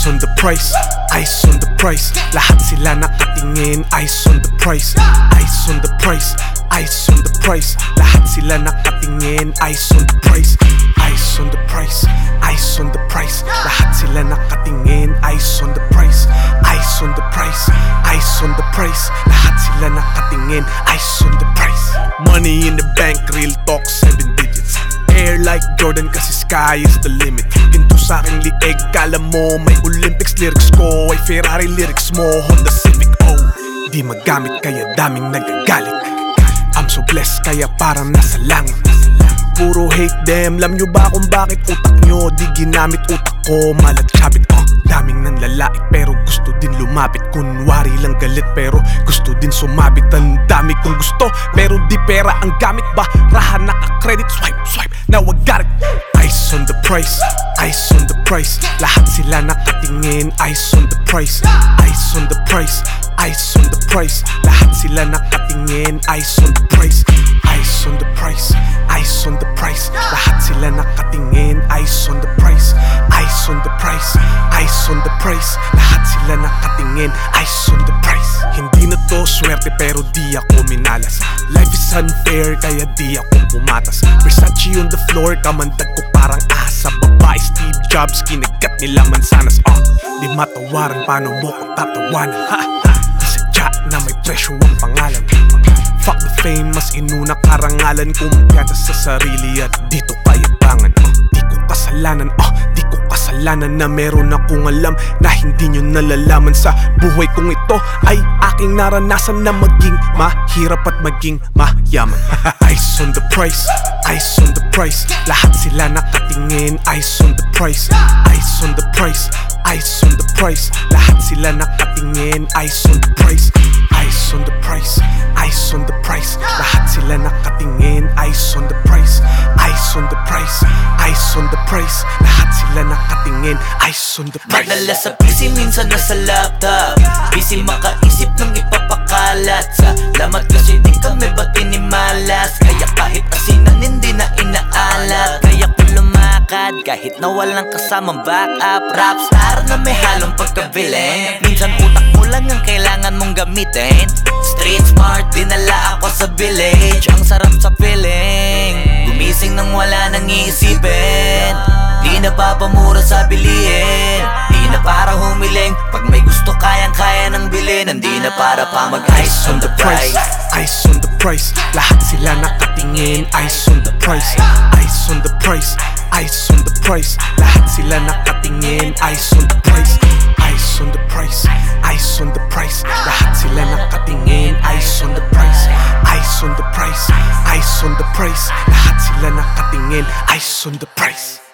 on the price, ice on the price. Lahat sila nakatingin, ice on the price, ice on the price, ice on the price. Lahat sila nakatingin, ice on the price, ice on the price, ice on the price. Lahat sila nakatingin, ice on the price, ice on the price, ice on the price. Lahat sila nakatingin, ice on the price. Money in the bank, real talk, 7 digits. Air like Jordan kasi sky is the limit. Into sa aking lieg, kala mo may Olympics. Lyrics ko ay Ferrari, lyrics mo Honda Civic. Oh, di magamit kaya daming nagagalit. I'm so blessed kaya parang nasa langit. Puro hate them, alam nyo ba kung bakit utak nyo di ginamit? Utak ko malagchabit. Daming nanlalait pero gusto din lumapit. Kunwari lang galit pero gusto din sumabit. Ang dami kong gusto pero di pera ang gamit. Barahan naka-credit, swipe, swipe, now I got it. Ice on the price, ice on the price. Lahat sila nakatingin, ice on the price, ice on the price, ice on the price. Lahat sila nakatingin, ice on the price, ice on the price, ice on the price. Lahat sila nakatingin, ice on the price, ice on the price, ice on the price. Lahat sila nakatingin, ice on the price. Hindi na to swerte pero di ako minalas. Life is unfair kaya di ako pumatas. Versace on the floor, kamandag ko parang asa. Babae Steve Jobs, kinagat nila mansanas. Di matawaran, paano mo ko tatawanan? Di sadya na may presyo ang pangalan. Fuck the fame, mas inuna karangalan. Kumpiyansa sa sarili at dito kayabangan. Di ko kasalanan, di ko kasalanan na meron akong alam na hindi nyo nalalaman. Sa buhay kong ito ay aking naranasan na maging mahirap at maging mayaman. Ice on the price, ice on the price. Lahat sila nakatingin, ice on the price, ice on the price, ice on the price. Lahat sila nakatingin, ice on the price, ice on the price, ice on the price. Lahat sila nakatingin, ice on the price, ice on the price, ice on the price. Lahat sila nakatingin, ice on the price. Madalas sa PC, minsan nasa laptop. Busy makaisip ng ipapakalat. Salamat kasi di kami ba't inimalas. Kaya kahit asinan hindi na inaalat. Kaya ko lumakad kahit na walang kasamang backup. Rapstar na may halong pagkabiling. Minsan utak mo lang ang kailangan mong gamitin. Street smart, dinala ako sa village. Ang sarap sa feeling, gumising nang wala nang iisipin. Di na papamura sa bilihin, di na para humiling. Pag may gusto kayang-kaya nang bilhin. Hindi na para pa mag-ice on the price, ice on the price. Lahat sila nakatingin, ice on the price, ice on the price, ice on the price. Lahat sila nakatingin, ice on the price, ice on the price, ice on the price. Lahat sila nakatingin, ice on the price, ice on the price, ice on the price. Lahat sila nakatingin, ice on the price.